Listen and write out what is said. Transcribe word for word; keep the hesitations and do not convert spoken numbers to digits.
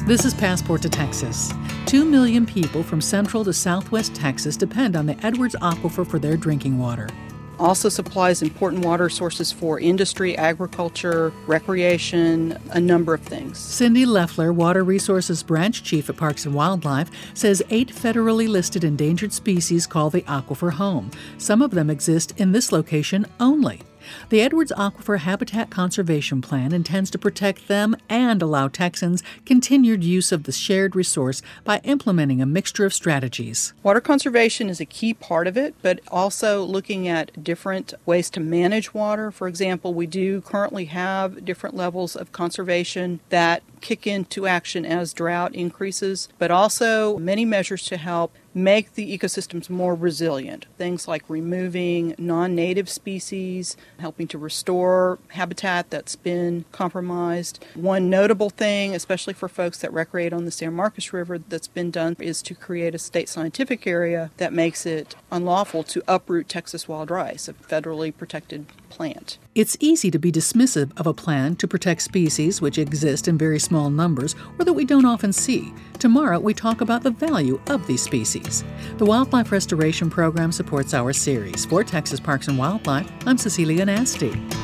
This is Passport to Texas. Two million people from central to southwest Texas depend on the Edwards Aquifer for their drinking water. Also supplies important water sources for industry, agriculture, recreation, a number of things. Cindy Leffler, Water Resources Branch Chief at Parks and Wildlife, says eight federally listed endangered species call the aquifer home. Some of them exist in this location only. The Edwards Aquifer Habitat Conservation Plan intends to protect them and allow Texans continued use of the shared resource by implementing a mixture of strategies. Water conservation is a key part of it, but also looking at different ways to manage water. For example, we do currently have different levels of conservation that kick into action as drought increases, but also many measures to help make the ecosystems more resilient. Things like removing non-native species, helping to restore habitat that's been compromised. One notable thing, especially for folks that recreate on the San Marcos River, that's been done is to create a state scientific area that makes it unlawful to uproot Texas wild rice, a federally protected plant. It's easy to be dismissive of a plan to protect species which exist in very small numbers or that we don't often see. Tomorrow, we talk about the value of these species. The Wildlife Restoration Program supports our series. For Texas Parks and Wildlife, I'm Cecilia Nasty.